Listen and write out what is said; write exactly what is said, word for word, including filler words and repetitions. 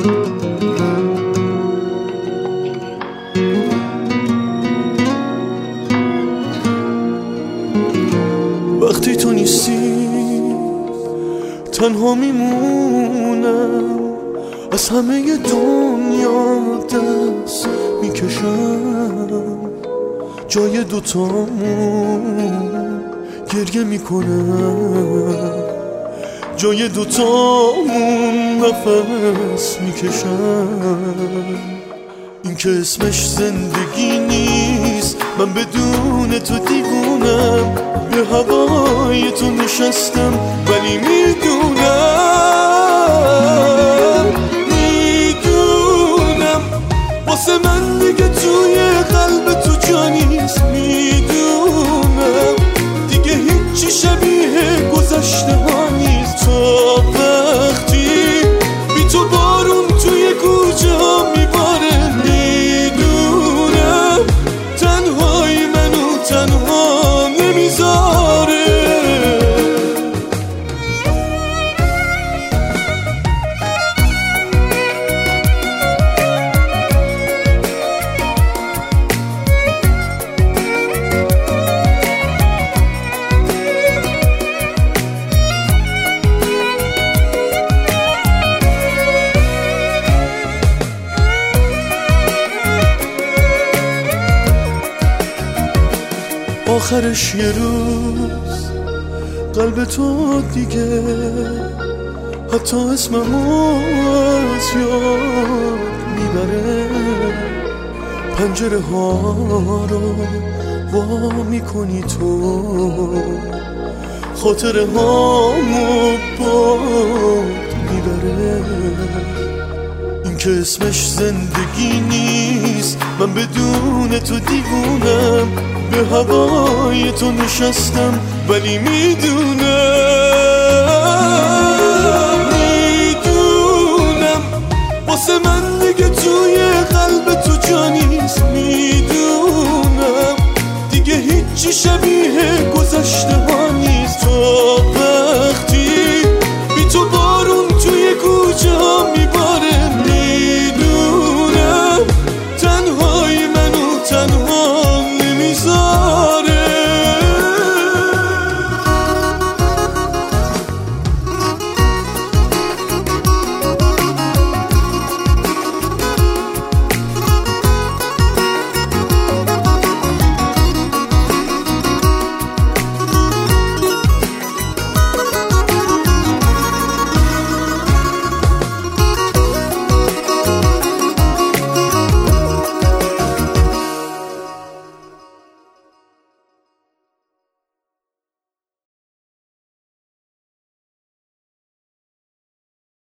وقتی تو نیستی تنها میمونم، از همه دنیا دست میکشم، جای دوتامون گریه میکنم، جای دوتامون نفس میکشم. این که اسمش زندگی نیست، من بدون تو دیوونم، به هوای تو نشستم ولی میدونم میدونم واسه من دیگه توی قلب تو جا نیست. میدونم دیگه هیچی شبیه گذشته ها نیست. تا وقتی بی تو بارون توی کوچه ها میباره، میدونم تنهایی منو تنها نمیذاره. آخرش یه روز قلب تو دیگه حتی اسممو از یاد میبره. پنجره ها رو وا میکنی تو، خاطره هامو باد میبره. این که اسمش زندگی نیست، من بدون تو دیوونم، به هوای تو نشستم ولی میدونم میدونم واسه من دیگه توی قلب تو جا نیست. میدونم دیگه هیچی شبیه گذشته ها